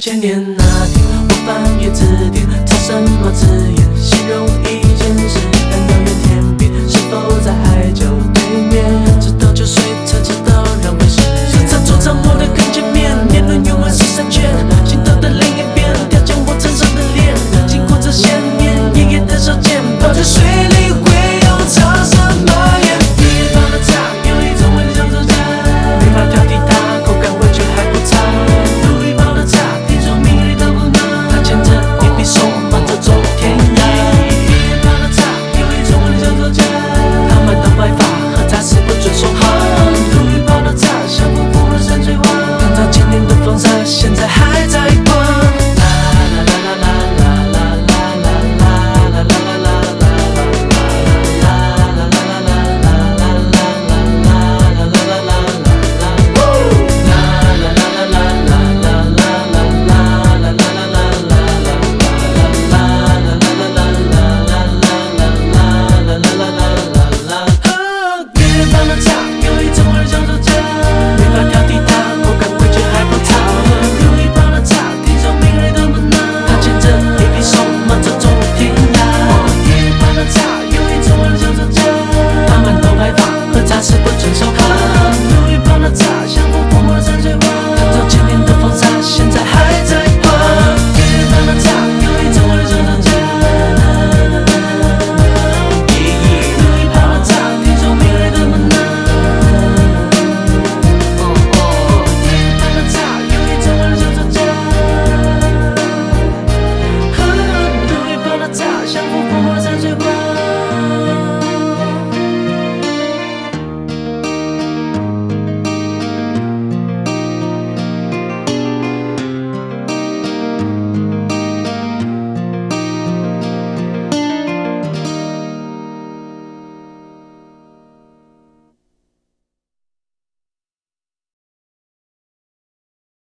千年那天，我翻阅字典，找什么字眼形容一件事？难道远天边？是否在海角对面？直到酒水才知道让回时间。这座场我的更见面，年轮永远是三圈，心头的另一边，条件我身上的脸，经过这些年，夜夜的手剑，泡在水里会有潮什么烟？地方的茶有一种味像酒家，没法挑剔它，口感味觉还不差。路易包的茶，听说命里都不难，他牵着一匹手，忙着走天涯。地方的茶有一种味像酒家，他们的白发和茶是不准说话。路易包的茶像瀑布的山水画，当他千年的风沙，现在还在。